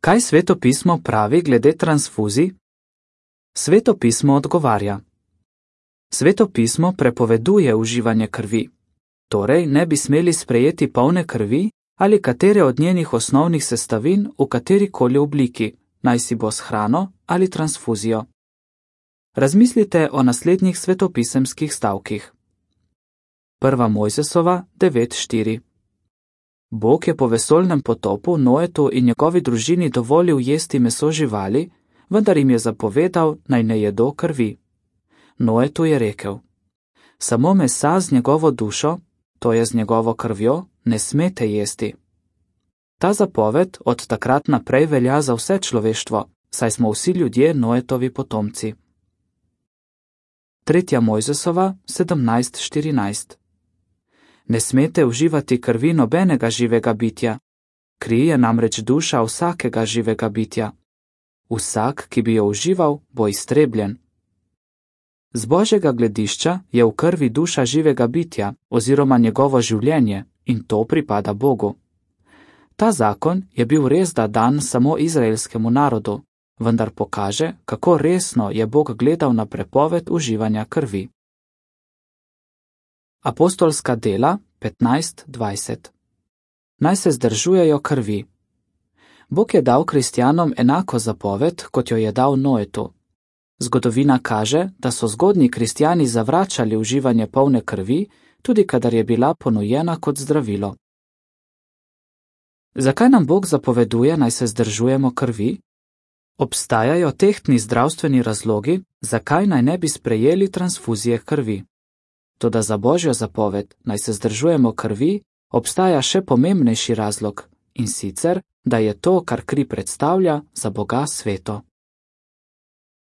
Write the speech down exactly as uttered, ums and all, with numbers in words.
Kaj Sveto pismo pravi glede transfuzij? Sveto pismo odgovarja. Sveto pismo prepoveduje uživanje krvi, torej ne bi smeli sprejeti polne krvi ali katere od njenih osnovnih sestavin v katerikoli obliki, naj si bo s hrano ali transfuzijo. Razmislite o naslednjih svetopisemskih stavkih. Prva Mojzesova devet štiri. Bog je po vesoljnem potopu Noetu in njegovi družini dovolil jesti meso živali, vendar jim je zapovedal, naj ne jedo krvi. Noetu je rekel: samo mesa z njegovo dušo, to je z njegovo krvjo, ne smete jesti. Ta zapoved od takrat naprej velja za vse človeštvo, saj smo vsi ljudje Noetovi potomci. Tretja Mojzesova sedemnajst štirinajst. Ne smete uživati krvi nobenega živega bitja. Kri je namreč duša vsakega živega bitja. Vsak, ki bi jo užival, bo iztrebljen. Z Božjega gledišča je v krvi duša živega bitja oziroma njegovo življenje in to pripada Bogu. Ta zakon je bil resda dan samo izraelskemu narodu, vendar pokaže, kako resno je Bog gledal na prepoved uživanja krvi. Apostolska dela petnajst dvajset. Naj se zdržujejo krvi. Bog je dal kristjanom enako zapoved, kot jo je dal Noetu. Zgodovina kaže, da so zgodnji kristjani zavračali uživanje polne krvi, tudi kadar je bila ponujena kot zdravilo. Zakaj nam Bog zapoveduje, naj se zdržujemo krvi? Obstajajo tehtni zdravstveni razlogi, zakaj naj ne bi sprejeli transfuzije krvi. Toda za Božjo zapoved, naj se zdržujemo krvi, obstaja še pomembnejši razlog, in sicer, da je to, kar kri predstavlja, za Boga sveto.